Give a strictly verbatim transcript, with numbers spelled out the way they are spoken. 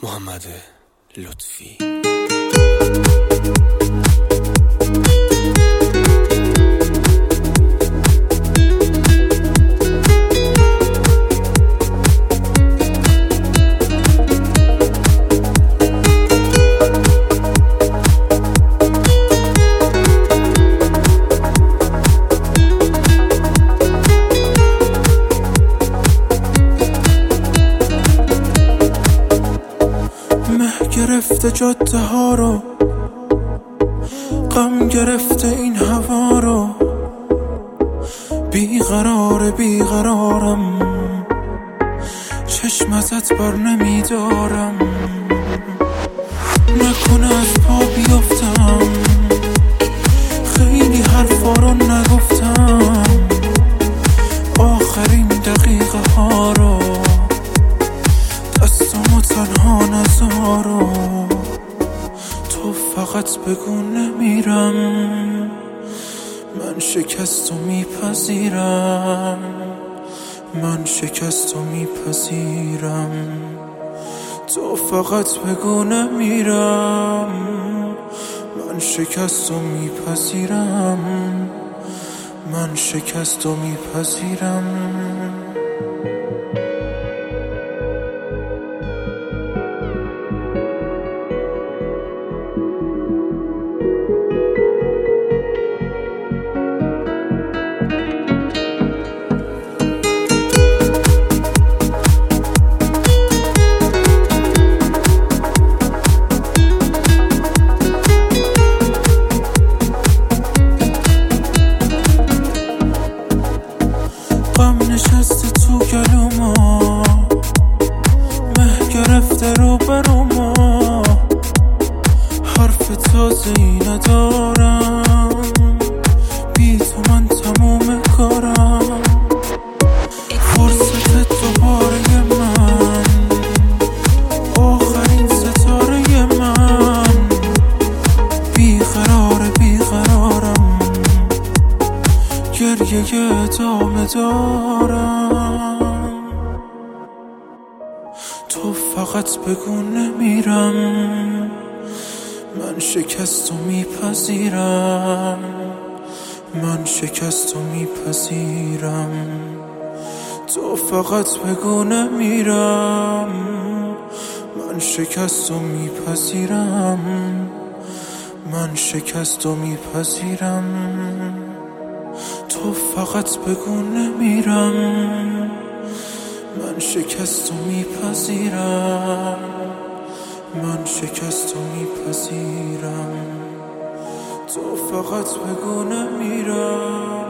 محمد لطفی. گرفته جاده ها رو، غم گرفته این هوا رو، بیقرار بیقرارم، چشم ازت بر نمیدارم، نکنه از پا بیفتم، خیلی حرفا رو نگفتم، آخرین دقیقه ها رو دستامو تنها نذارو، تو فقط بگو نمیرم، من شکستو میپذیرم، من شکستو میپذیرم، تو فقط بگو نمیرم، من شکستو میپذیرم، من شکستو میپذیرم. غم نشسته تو گلوما، مه گرفته رو بروما، حرف تازه‌ای ندارم، بی تو من تموم کارم، فرصت دوباره من، آخرین ستاره من، بیقرار بیقرارم، گریه ادامه دارم، تو فقط بگو نمیرم، من شکستو میپذیرم، من شکستو میپذیرم، تو فقط بگو نمیرم، من شکستو میپذیرم، من شکستو میپذیرم، تو فقط بگو نمیرم، من شکستو میپذیرم، من شکستو میپذیرم، تو فقط بگو نمیرم.